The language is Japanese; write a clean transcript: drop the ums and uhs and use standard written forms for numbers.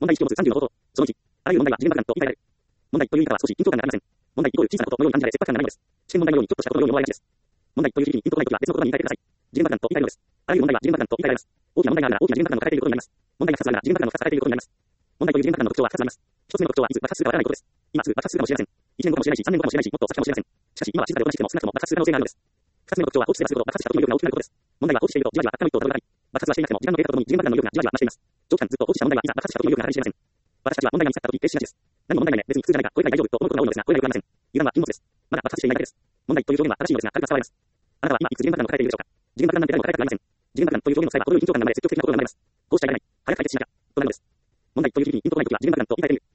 問題意識を持つ30の方法。その1、あらゆる問題は時限爆弾と言い換えられる。問題という意味からは少し緊張感がありません。問題イコール小さなことのように感じられ切迫感がないのです。試験問題のようにちょっとしたことのように思われがちです。問題という時期にピンとこないときは別のことに言い換えてください。時限爆弾と言い換えるのです。あらゆる問題は時限爆弾と言い換えられます。大きな問題があるなら大きな時限爆弾を抱えていることになります。問題が2つあるなら時限爆弾を抱えていることになります。問題という時限爆弾の特徴は2つあります。1つ目の特徴はいつ爆発するかわからないことです。今すぐ爆発するかもしれません。1年後かもしれないし、3年後かもしれないし、もっと先かもしれません。しかし、今は静かでおとなしくても少なくとも爆発する可能性があるのです。2つ目の特徴は放置すればするほど爆発した時の威力が大きくなることです。問題は放置しているとじわじわ温めると高くなり、爆発はしていなくても時間の経過とともに時限爆弾の威力がじわじわ増しています。長期間ずっと放置した問題がいざ爆発した時の威力が計り知れません。私たちは問題が見つかった時停止しがちです。何も問題ないね、別に普通じゃないか、これくらい大丈夫と思うことが多いのですが、これがよくありません。油断は禁物です。まだ爆発していないだけです。問題という表現は正しいのですが、軽く使われます。あなたは今いくつ時限爆弾を抱えているでしょうか。時限爆弾なんて誰も抱えたくありません。時限爆弾という表現の際は程よい緊張感が生まれ積極的な心が生まれます。こうしちゃいけない。早く解決しなきゃ。となるのです。問題という時期にピンとこないときは時限爆弾と言い換えてみる。